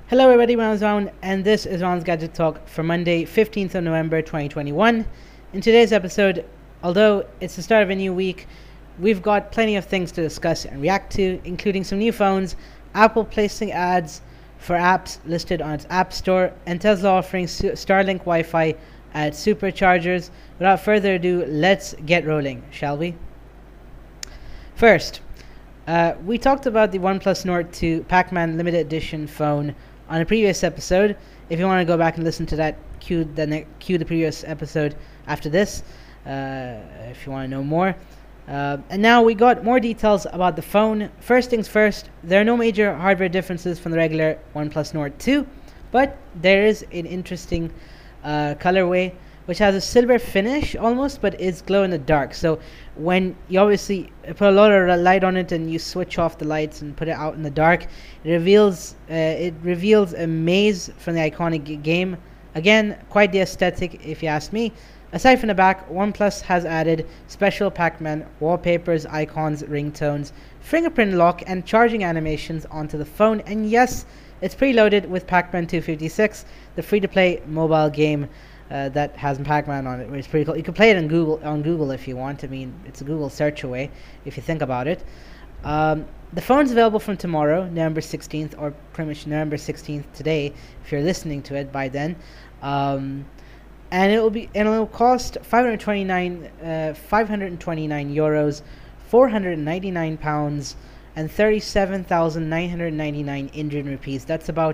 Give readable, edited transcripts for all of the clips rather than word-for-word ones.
Hello everybody, my name is Ron, and this is Ron's Gadget Talk for Monday, 15th of November 2021. In today's episode, although it's the start of a new week, we've got plenty of things to discuss and react to, including some new phones, Apple placing ads for apps listed on its App Store, and Tesla offering Starlink Wi-Fi at superchargers. Without further ado, let's get rolling, shall we? First, we talked about the OnePlus Nord 2 Pac-Man limited edition phone on a previous episode. If you want to go back and listen to that, cue the previous episode after this, if you want to know more. And now we got more details about the phone. First things first, there are no major hardware differences from the regular OnePlus Nord 2, but there is an interesting colorway which has a silver finish almost, but is glow in the dark. So when you obviously put a lot of light on it and you switch off the lights and put it out in the dark, it reveals a maze from the iconic game. Again, quite the aesthetic if you ask me. Aside from the back, OnePlus has added special Pac-Man wallpapers, icons, ringtones, fingerprint lock, and charging animations onto the phone. And yes, it's preloaded with Pac-Man 256, the free-to-play mobile game that has Pac-Man on it, which is pretty cool. You can play it on Google if you want. I mean, it's a Google search away if you think about it. The phone's available from tomorrow, November 16th, or pretty much November 16th today, if you're listening to it by then. And it'll cost 529 euros, 499 pounds, and 37,999 Indian rupees. That's about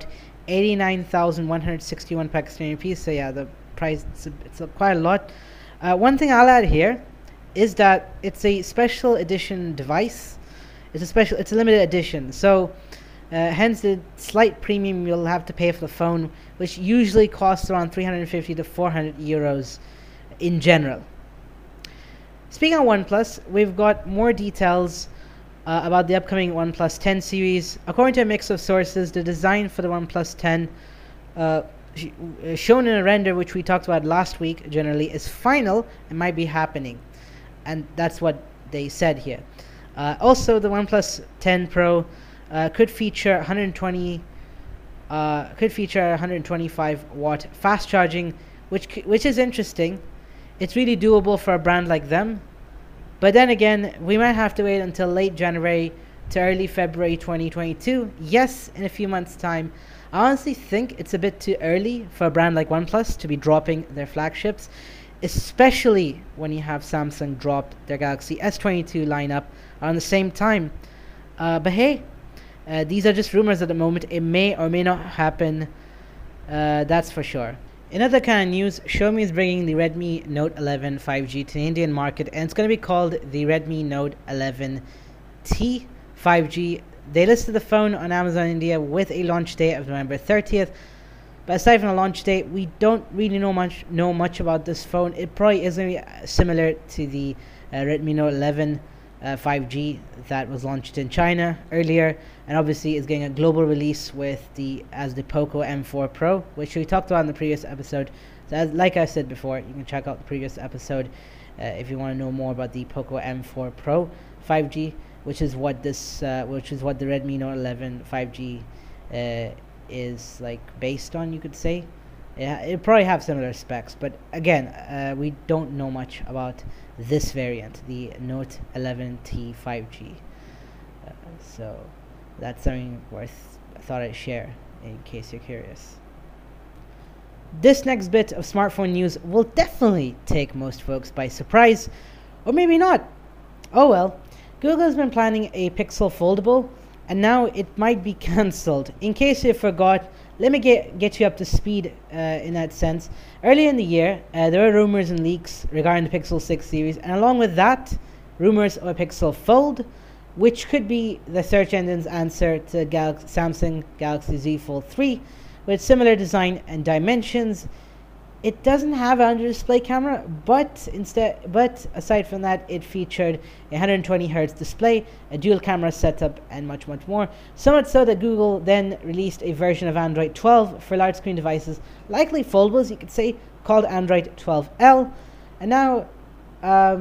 89,161 Pakistani rupees. So yeah, the price it's quite a lot. One thing I'll add here is that it's a special edition device. It's a limited edition. So hence the slight premium you'll have to pay for the phone, which usually costs around 350 to 400 euros in general. Speaking of OnePlus, we've got more details about the upcoming OnePlus 10 series. According to a mix of sources, the design for the OnePlus 10 shown in a render which we talked about last week generally is final and might be happening, and that's what they said here. Also, the OnePlus 10 Pro could feature 125 watt fast charging, which is interesting. It's really doable for a brand like them, but then again, we might have to wait until late January to early February 2022. Yes, in a few months' time. I honestly think it's a bit too early for a brand like OnePlus to be dropping their flagships, especially when you have Samsung dropped their Galaxy S22 lineup around the same time. But hey, these are just rumors at the moment. It may or may not happen, that's for sure. In other kind of news, Xiaomi is bringing the Redmi Note 11 5G to the Indian market, and it's going to be called the Redmi Note 11T 5G. They listed the phone on Amazon India with a launch date of November 30th. But aside from the launch date, we don't really know much about this phone. It probably is going to be similar to the Redmi Note 11 5G that was launched in China earlier, and obviously is getting a global release with the Poco M4 Pro, which we talked about in the previous episode. So like I said before, you can check out the previous episode if you want to know more about the Poco M4 Pro 5G, which is what the Redmi Note 11 5G is like based on, you could say. Yeah, it probably have similar specs, but again, we don't know much about this variant, the Note 11T 5G. So that's something I thought I'd share in case you're curious. This next bit of smartphone news will definitely take most folks by surprise, or maybe not. Oh well. Google has been planning a Pixel Foldable, and now it might be cancelled. In case you forgot, let me get you up to speed in that sense. Earlier in the year, there were rumors and leaks regarding the Pixel 6 series, and along with that, rumors of a Pixel Fold, which could be the search engine's answer to Samsung Galaxy Z Fold 3, with similar design and dimensions. It doesn't have an under-display camera, but aside from that, it featured a 120Hz display, a dual camera setup, and much more. So much so that Google then released a version of Android 12 for large screen devices, likely foldables, you could say, called Android 12L. And now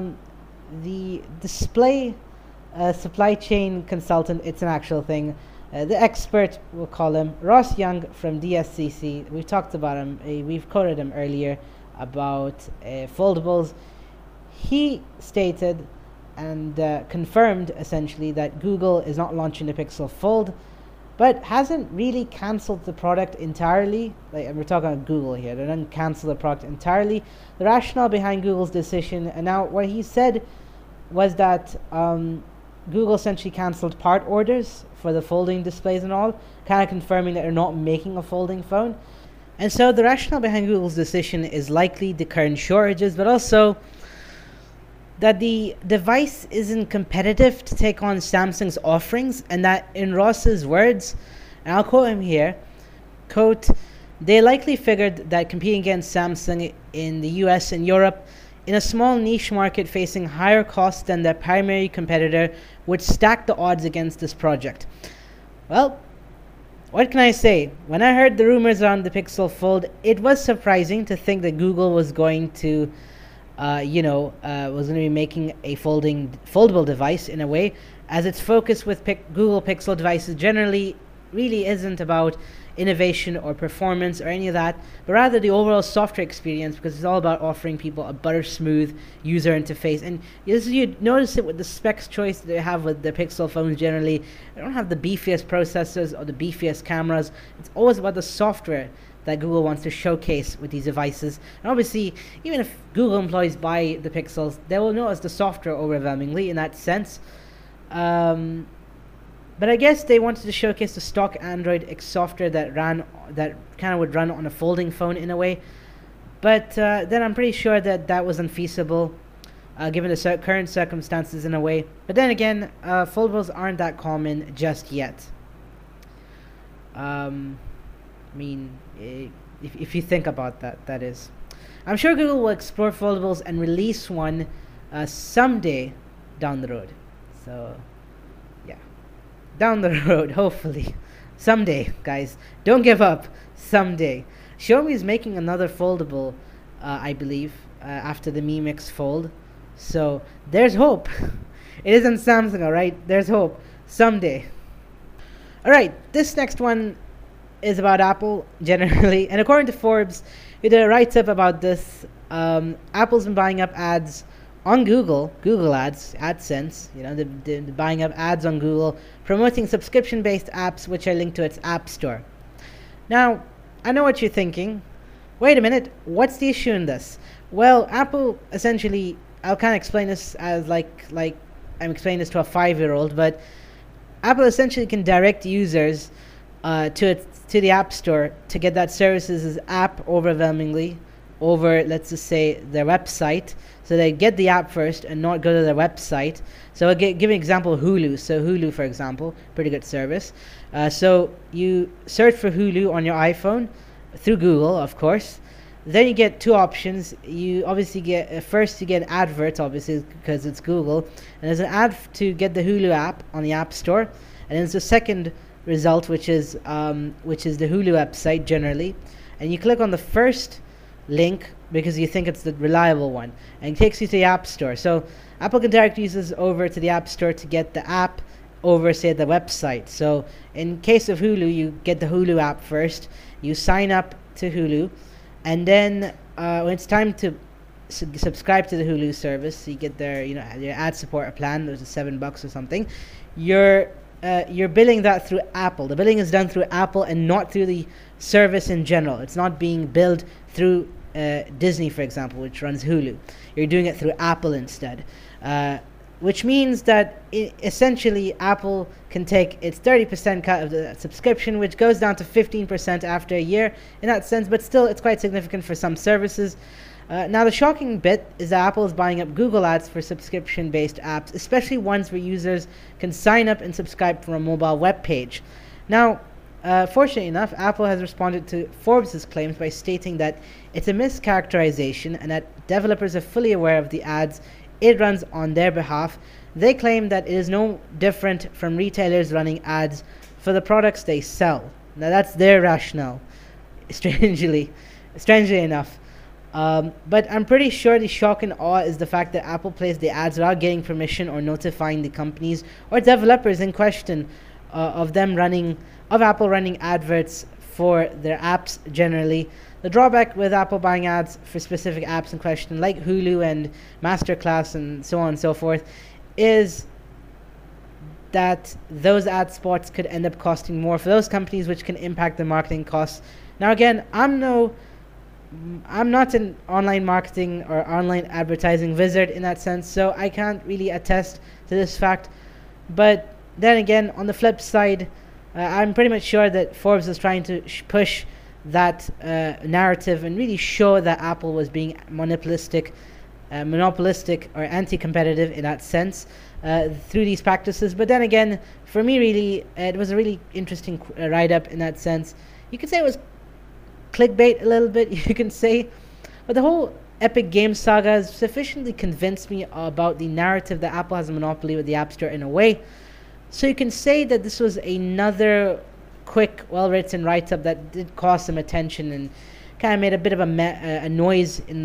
the display supply chain consultant, it's an actual thing, The expert, we'll call him Ross Young from DSCC. We talked about him, we've quoted him earlier about foldables. He stated and confirmed essentially that Google is not launching the Pixel Fold, but hasn't really cancelled the product entirely. Like, and we're talking about Google here, they didn't cancel the product entirely. The rationale behind Google's decision, and now what he said was that Google essentially cancelled part orders for the folding displays and all, kind of confirming that they're not making a folding phone. And so the rationale behind Google's decision is likely the current shortages, but also that the device isn't competitive to take on Samsung's offerings, and that, in Ross's words, and I'll quote him here, quote, "They likely figured that competing against Samsung in the US and Europe in a small niche market facing higher costs than their primary competitor would stack the odds against this project." Well, what can I say? When I heard the rumors around the Pixel Fold, it was surprising to think that Google was going to was going to be making a foldable device in a way, as its focus with Google Pixel devices generally really isn't about innovation or performance or any of that, but rather the overall software experience, because it's all about offering people a butter smooth user interface. And you notice it with the specs choice that they have with the Pixel phones generally. They don't have the beefiest processors or the beefiest cameras. It's always about the software that Google wants to showcase with these devices. And obviously, even if Google employees buy the Pixels, they will notice the software overwhelmingly in that sense. But I guess they wanted to showcase the stock Android X software that kind of would run on a folding phone in a way. But then I'm pretty sure that that was unfeasible, given the current circumstances in a way. But then again, foldables aren't that common just yet. I mean, if you think about that, that is. I'm sure Google will explore foldables and release one someday down the road. So, yeah. Down the road, hopefully. Someday, guys. Don't give up. Someday. Xiaomi is making another foldable, I believe, after the Mi Mix Fold. So, there's hope. It isn't Samsung, alright? There's hope. Someday. Alright, this next one is about Apple generally, and according to Forbes, who did a write-up about this, Apple's been buying up ads on Google Ads, AdSense. They're buying up ads on Google, promoting subscription-based apps which are linked to its App Store. Now, I know what you're thinking. Wait a minute, what's the issue in this? Well, Apple essentially, I'll kind of explain this as like I'm explaining this to a 5-year-old, but Apple essentially can direct users to the App Store to get that services app overwhelmingly over, let's just say, their website. So they get the app first and not go to their website. So I'll give an example of Hulu. So Hulu, for example, pretty good service. So you search for Hulu on your iPhone through Google, of course. Then you get two options. You obviously get, first you get adverts, obviously, because it's Google. And there's an ad to get the Hulu app on the App Store. And then there's a second result, which is the Hulu website generally. And you click on the first link because you think it's the reliable one, and it takes you to the App Store. So Apple can direct users over to the App Store to get the app over, say, the website. So in case of Hulu, you get the Hulu app first, you sign up to Hulu, and then when it's time to subscribe to the Hulu service, you get their your ad support plan. There's $7 or something. You're billing that through Apple. The billing is done through Apple and not through the service in general. It's not being billed through Disney, for example, which runs Hulu. You're doing it through Apple instead, which means that essentially Apple can take its 30% cut of the subscription, which goes down to 15% after a year in that sense, but still it's quite significant for some services. Now the shocking bit is that Apple is buying up Google Ads for subscription-based apps, especially ones where users can sign up and subscribe from a mobile web page. Now, fortunately enough, Apple has responded to Forbes' claims by stating that it's a mischaracterization and that developers are fully aware of the ads it runs on their behalf. They claim that it is no different from retailers running ads for the products they sell. Now that's their rationale, strangely enough. But I'm pretty sure the shock and awe is the fact that Apple plays the ads without getting permission or notifying the companies or developers in question of them running, of Apple running adverts for their apps generally. The drawback with Apple buying ads for specific apps in question, like Hulu and Masterclass and so on and so forth, is that those ad spots could end up costing more for those companies, which can impact the marketing costs. Now, again, I'm not an online marketing or online advertising wizard in that sense, so I can't really attest to this fact. But then again, on the flip side, I'm pretty much sure that Forbes was trying to push that narrative and really show that Apple was being monopolistic or anti-competitive in that sense through these practices. But then again, for me, really, it was a really interesting write-up in that sense. You could say it was clickbait a little bit, you can say, but the whole Epic Games saga has sufficiently convinced me about the narrative that Apple has a monopoly with the App Store in a way. So you can say that this was another quick, well-written write-up that did cause some attention and kind of made a bit of a noise in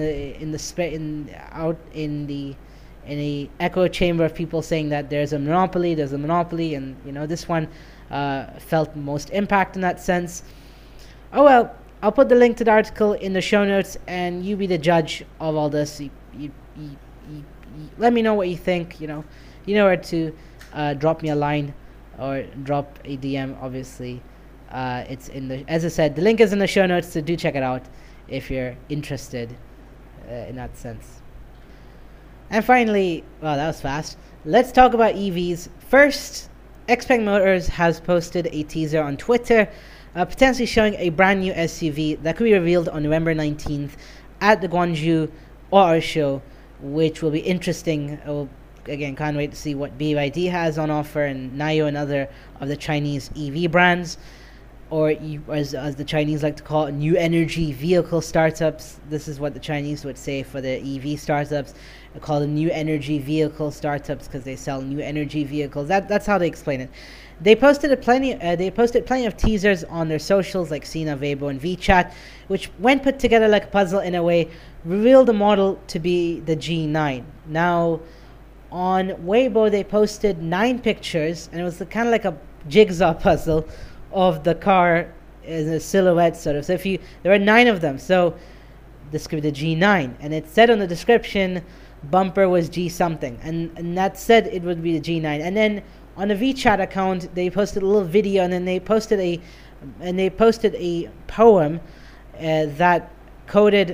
the echo chamber of people saying that there's a monopoly, and this one felt most impact in that sense. Oh well, I'll put the link to the article in the show notes, and you be the judge of all this. You let me know what you think. You know where to drop me a line or drop a DM. Obviously, it's as I said, the link is in the show notes, so do check it out if you're interested in that sense. And finally, wow, that was fast. Let's talk about EVs. First, XPeng Motors has posted a teaser on Twitter, potentially showing a brand new SUV that could be revealed on November 19th at the Guangzhou Auto Show, which will be interesting. Again, can't wait to see what BYD has on offer, and NIO and other of the Chinese EV brands, or as the Chinese like to call it, new energy vehicle startups. This is what the Chinese would say for the EV startups. They call them new energy vehicle startups because they sell new energy vehicles. That's how they explain it. They posted plenty of teasers on their socials like Sina, Weibo, and WeChat, which, when put together like a puzzle in a way, revealed the model to be the G9. Now, on Weibo, they posted 9 pictures, and it was kind of like a jigsaw puzzle of the car as a silhouette, sort of. So there were 9 of them. So this could be the G9, and it said on the description, bumper was G something, and that said it would be the G9. And then on the WeChat account, they posted a little video, and then they posted a poem that coded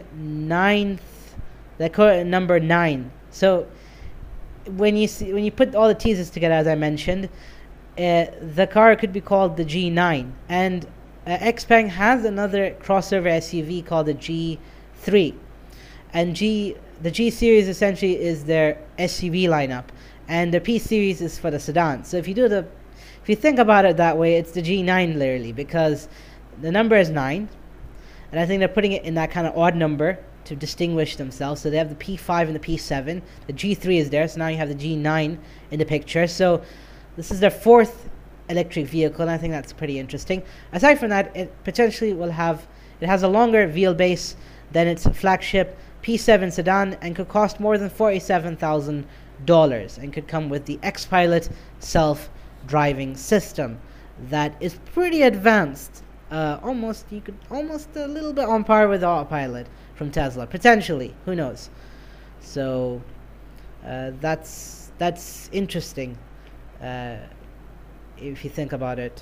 number 9. So when you put all the teasers together, as I mentioned, the car could be called the G9. And XPeng has another crossover SUV called the G3, and the G series essentially is their SUV lineup, and the P series is for the sedan. So if you think about it that way, it's the G9 literally, because the number is 9, and I think they're putting it in that kind of odd number to distinguish themselves. So they have the P5 and the P7. The G3 is there, so now you have the G9 in the picture. So this is their 4th electric vehicle, and I think that's pretty interesting. Aside from that, it potentially has a longer wheelbase than its flagship P7 sedan, and could cost more than $47,000, and could come with the X-Pilot self-driving system that is pretty advanced. Almost a little bit on par with Autopilot from Tesla, potentially. Who knows? So that's interesting if you think about it.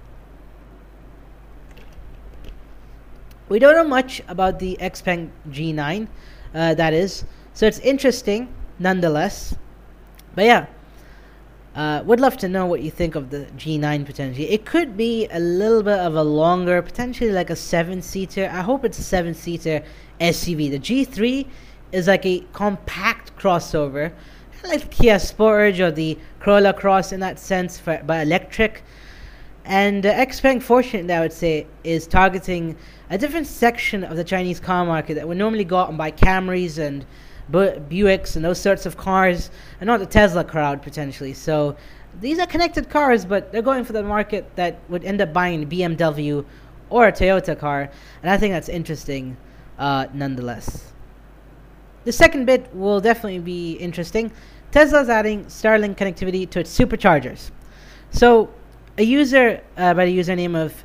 We don't know much about the XPeng G9, that is, so it's interesting nonetheless. But yeah, would love to know what you think of the G9 potentially. It could be a little bit of a longer, potentially like a 7-seater. I hope it's a 7-seater SUV. The G3 is like a compact crossover, like the Kia Sportage or the Corolla Cross in that sense, but electric. And XPeng, fortunately, I would say, is targeting a different section of the Chinese car market that would normally go out and buy Camrys and Buicks and those sorts of cars, and not the Tesla crowd potentially. So these are connected cars, but they're going for the market that would end up buying a BMW or a Toyota car, and I think that's interesting nonetheless. The second bit will definitely be interesting. Tesla's adding Starlink connectivity to its superchargers. So a user by the username of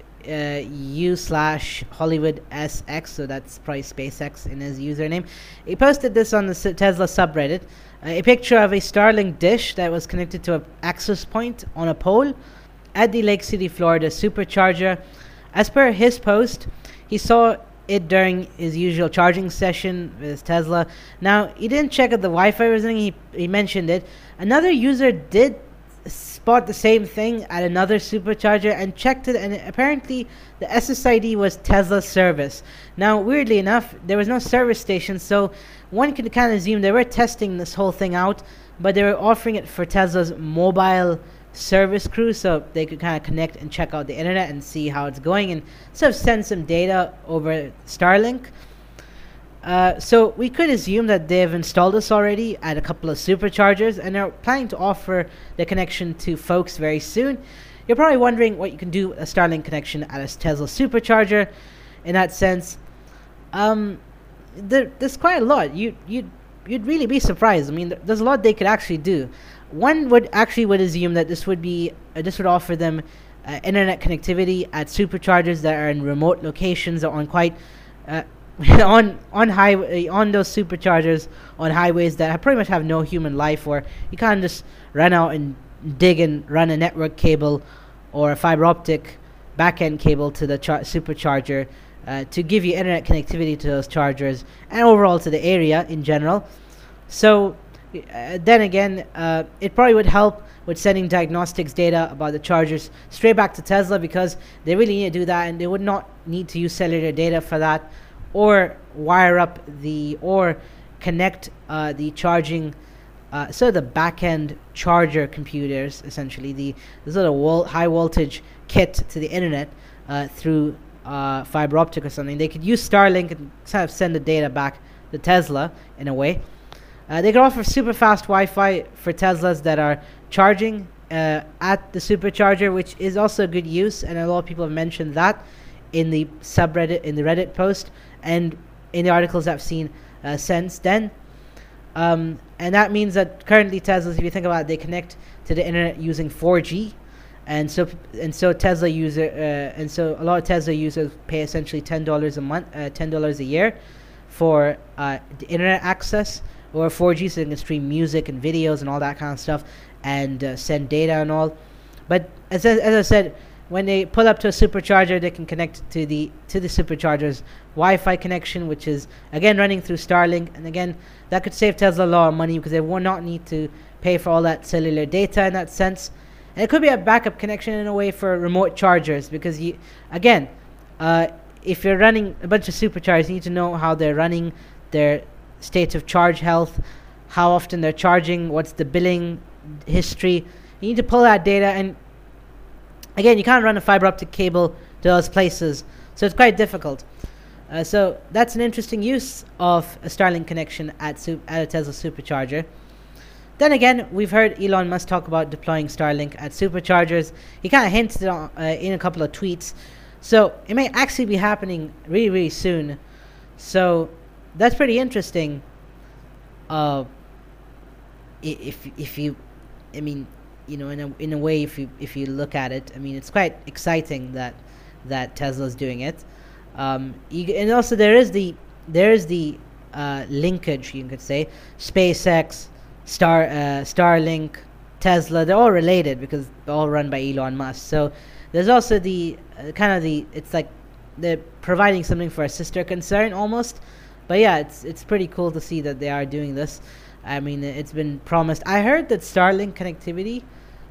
u/HollywoodSX, so that's probably SpaceX in his username. He posted this on the Tesla subreddit, a picture of a Starlink dish that was connected to an access point on a pole at the Lake City, Florida supercharger. As per his post, he saw it during his usual charging session with his Tesla. Now, he didn't check if the Wi-Fi was running, he mentioned it. Another user did spot the same thing at another supercharger and checked it, and apparently the SSID was Tesla service. Now, weirdly enough, there was no service station, so one could kind of assume they were testing this whole thing out, but they were offering it for Tesla's mobile service crew, so they could kind of connect and check out the internet and see how it's going and sort of send some data over Starlink. So we could assume that they've installed this already at a couple of superchargers and are planning to offer the connection to folks very soon. You're probably wondering what you can do with a Starlink connection at a Tesla supercharger. In that sense, there's quite a lot. You'd really be surprised. I mean, there's a lot they could actually do. One would assume that this would offer them internet connectivity at superchargers that are in remote locations or on quite on those superchargers on highways that pretty much have no human life, or you can't just run out and dig and run a network cable or a fiber optic back-end cable to the supercharger to give you internet connectivity to those chargers and overall to the area in general. So then again, it probably would help with sending diagnostics data about the chargers straight back to Tesla, because they really need to do that, and they would not need to use cellular data for that, or wire up or connect the charging, so the back-end charger computers, essentially the sort of high voltage kit to the internet through fiber optic or something. They could use Starlink and kind of send the data back to Tesla in a way. They could offer super fast Wi-Fi for Teslas that are charging at the supercharger, which is also a good use, and a lot of people have mentioned that in the subreddit, in the Reddit post, and in the articles I've seen since then. And that means that currently Teslas, if you think about it, they connect to the internet using 4G, and so Tesla and so a lot of Tesla users pay essentially $10 a month, $10 a year for the internet access, or 4G, so they can stream music and videos and all that kind of stuff, and send data and all. But as I said, when they pull up to a supercharger, they can connect to the supercharger's Wi-Fi connection, which is again running through Starlink, and again that could save Tesla a lot of money because they will not need to pay for all that cellular data in that sense. And it could be a backup connection in a way for remote chargers, because if you're running a bunch of superchargers, you need to know how they're running, their state of charge health, how often they're charging, what's the billing history. You need to pull that data, and again, you can't run a fiber optic cable to those places, so it's quite difficult. So that's an interesting use of a Starlink connection at a Tesla supercharger. Then again, we've heard Elon Musk talk about deploying Starlink at superchargers. He kind of hinted in a couple of tweets, so it may actually be happening really, really soon. So that's pretty interesting. If you, I mean, you know, in a way, if you look at it, I mean, it's quite exciting that Tesla's doing it. And also there is the linkage, you could say, SpaceX, Starlink, Tesla. They're all related because they're all run by Elon Musk. So there's also the it's like they're providing something for a sister concern almost. But yeah, it's pretty cool to see that they are doing this. I mean, it's been promised. I heard that Starlink connectivity,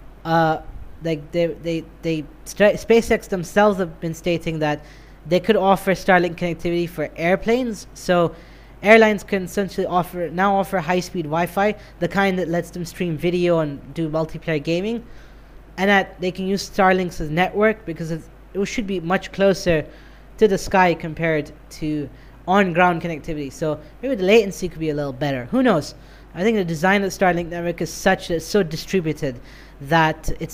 SpaceX themselves have been stating that they could offer Starlink connectivity for airplanes. So airlines can essentially offer high-speed Wi-Fi, the kind that lets them stream video and do multiplayer gaming, and that they can use Starlink's network because it should be much closer to the sky compared to on-ground connectivity. So maybe the latency could be a little better. Who knows? I think the design of the Starlink network is such that it's so distributed that it's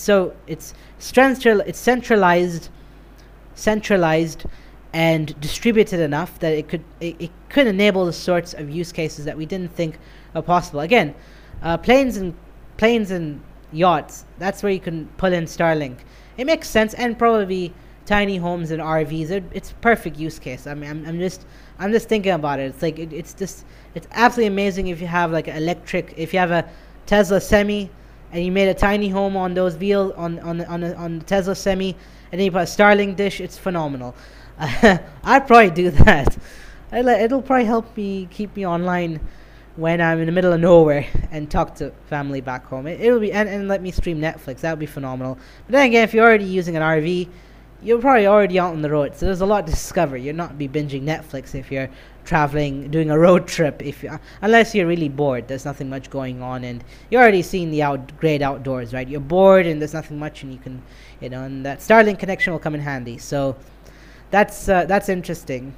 centralized and distributed enough that it could enable the sorts of use cases that we didn't think are possible. Again, planes and yachts, that's where you can pull in Starlink. it makes sense, and probably tiny homes and RVs. It's perfect use case. I mean, I'm just thinking about it. It's like it's absolutely amazing if you have like if you have a Tesla Semi, and you made a tiny home on those wheels on the Tesla Semi, and then you put a Starlink dish. It's phenomenal. I'd probably do that. It'll probably help me keep me online when I'm in the middle of nowhere and talk to family back home. It'll be and let me stream Netflix. That would be phenomenal. But then again, if you're already using an RV, you're probably already out on the road, so there's a lot to discover. You're not be binging Netflix if you're traveling, doing a road trip. Unless you're really bored, there's nothing much going on, and you're already seeing the great outdoors, right? You're bored and there's nothing much, and you can, and that Starlink connection will come in handy. So that's interesting,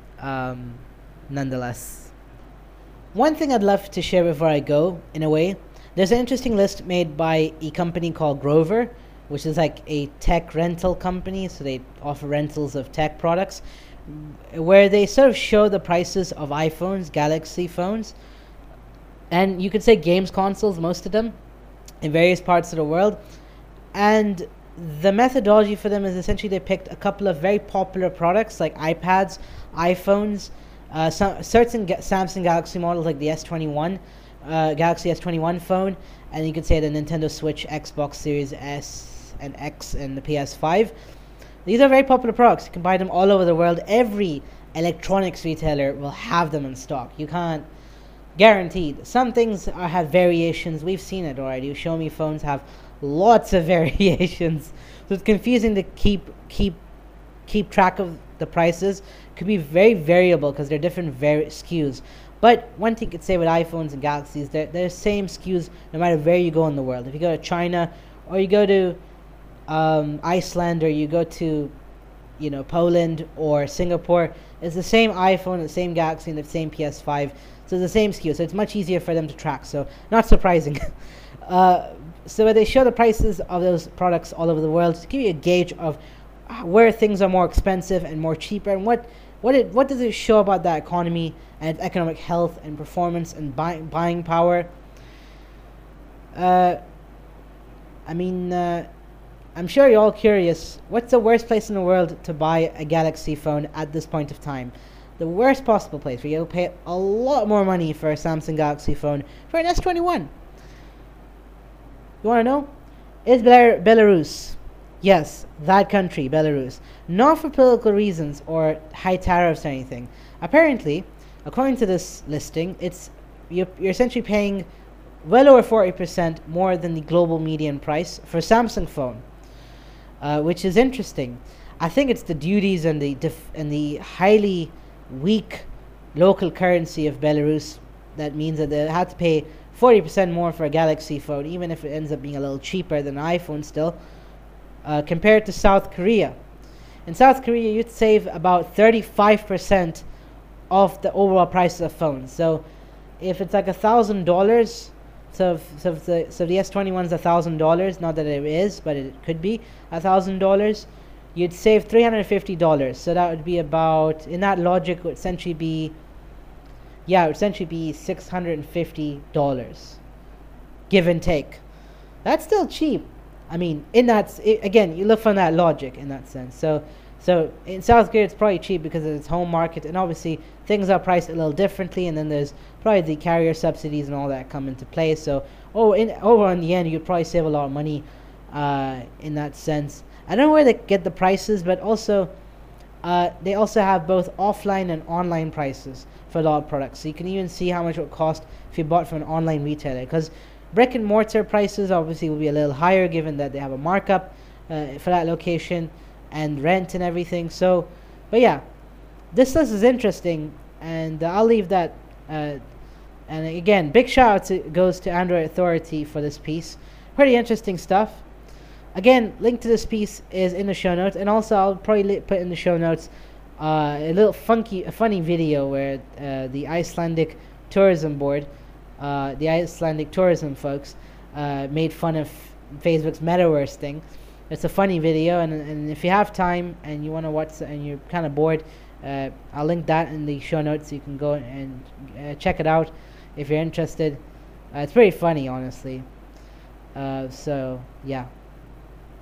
nonetheless. One thing I'd love to share before I go, in a way, there's an interesting list made by a company called Grover, which is like a tech rental company. So they offer rentals of tech products, where they sort of show the prices of iPhones, Galaxy phones, and you could say games consoles, most of them, in various parts of the world. And the methodology for them is essentially they picked a couple of very popular products like iPads, iPhones, certain Samsung Galaxy models like the S21, Galaxy S21 phone, and you could say the Nintendo Switch, Xbox Series S and X, and the PS5. These are very popular products. You can buy them all over the world. Every electronics retailer will have them in stock. You can't guaranteed. Some things have variations. We've seen it already. Xiaomi phones have lots of variations, so it's confusing to keep track of the prices. Could be very variable because they're different SKUs. But one thing you could say with iPhones and Galaxies, they're the same SKUs no matter where you go in the world. If you go to China, or you go to Iceland, or you go to Poland or Singapore, it's the same iPhone, the same Galaxy, and the same PS5. So it's the same SKU. So it's much easier for them to track. So not surprising. So they show the prices of those products all over the world to give you a gauge of where things are more expensive and more cheaper, and what does it show about that economy and its economic health and performance and buying power. I'm sure you're all curious. What's the worst place in the world to buy a Galaxy phone at this point of time? The worst possible place where you'll pay a lot more money for a Samsung Galaxy phone for an S21. You want to know? It's Belarus. Yes, that country, Belarus. Not for political reasons or high tariffs or anything. Apparently, according to this listing, you're essentially paying well over 40% more than the global median price for a Samsung phone, which is interesting. I think it's the duties and the highly weak local currency of Belarus that means that they have to pay 40% more for a Galaxy phone, even if it ends up being a little cheaper than an iPhone still, compared to South Korea. In South Korea, you'd save about 35% of the overall price of phones. So if it's like $1,000, so the S21's $1,000, not that it is, but it could be $1,000, you'd save $350. So that would be about, in that logic, it would essentially be $650, give and take. That's still cheap. I mean, again, you look from that logic in that sense. So in South Korea, it's probably cheap because of its home market, and obviously things are priced a little differently, and then there's probably the carrier subsidies and all that come into play. So in the end, you'd probably save a lot of money in that sense. I don't know where they get the prices, but also they also have both offline and online prices for a lot of products. So you can even see how much it would cost if you bought from an online retailer, because brick and mortar prices obviously will be a little higher given that they have a markup for that location and rent and everything. So, but yeah, this list is interesting, and I'll leave that. And again, big shout out goes to Android Authority for this piece. Pretty interesting stuff. Again, link to this piece is in the show notes, and also I'll probably put in the show notes a funny video where the Icelandic tourism board, the Icelandic tourism folks, made fun of Facebook's metaverse thing. It's a funny video, and if you have time and you want to watch and you're kind of bored, I'll link that in the show notes so you can go and check it out if you're interested. It's pretty funny, honestly. So yeah.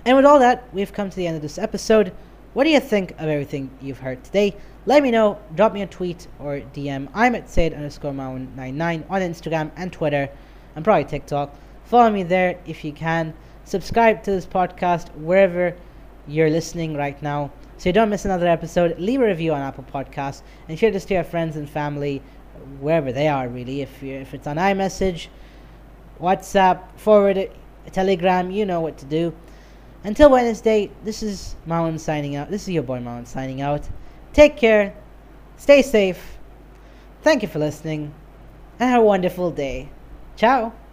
And with all that, we've come to the end of this episode. What do you think of everything you've heard today? Let me know. Drop me a tweet or DM. I'm at Said_Maun99 on Instagram and Twitter, and probably TikTok. Follow me there if you can. Subscribe to this podcast wherever you're listening right now, so you don't miss another episode. Leave a review on Apple Podcasts and share this to your friends and family wherever they are, really. If it's on iMessage, WhatsApp, forward it, Telegram, you know what to do. Until Wednesday, this is Maun signing out. This is your boy Maun signing out. Take care, stay safe, thank you for listening, and have a wonderful day. Ciao!